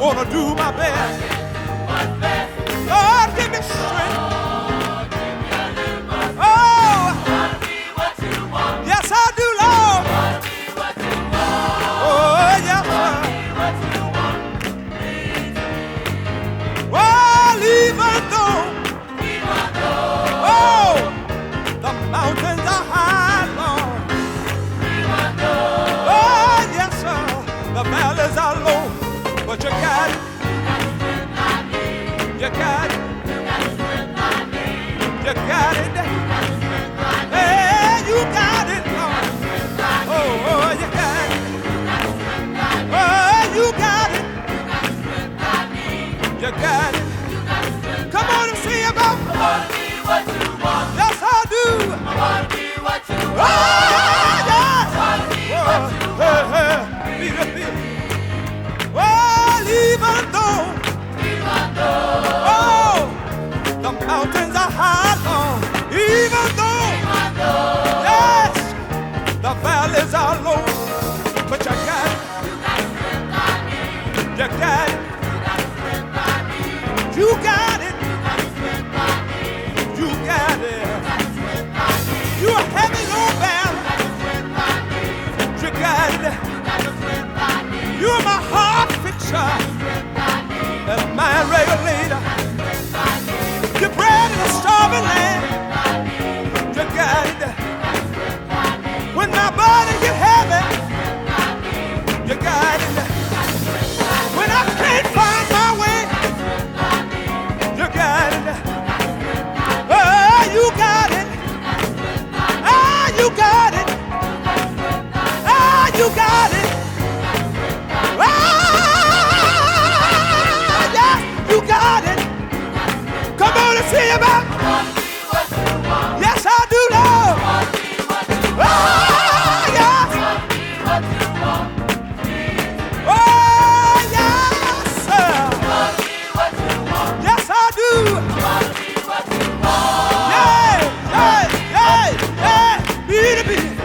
gonna do my best. Lord, give me strength. Oh, yes, I do, Lord. Oh, yes, sir. Well, even though, oh, the mountains are high, Lord. Oh, yes, sir. The valleys are low, but you got it. You got it. You got it. Hey, you got it, Lord. Oh, you got it. Oh, you got it. You got it. Come on and see about me. Yes, I do. Oh, yes. Well, even though, oh, the mountains are high, Lord. Even though, yes, the valleys are low, but you got it. You got it. You got it. You got it. You're a heavy load bearer. You got it. You're my heart fixer and my regulator. You're bread in a starving land. You got it. When my body get heavy, you got it. When I can't find my way, you got it. Oh, you got it. Ah, you got it. Ah, you got it. Ah, yeah, you got it. Come on and see about. Yes, I do, Lord. Ah, yes. Oh, yes, sir. Yes, I do. Yeah, yeah, yeah, yeah. Be to be.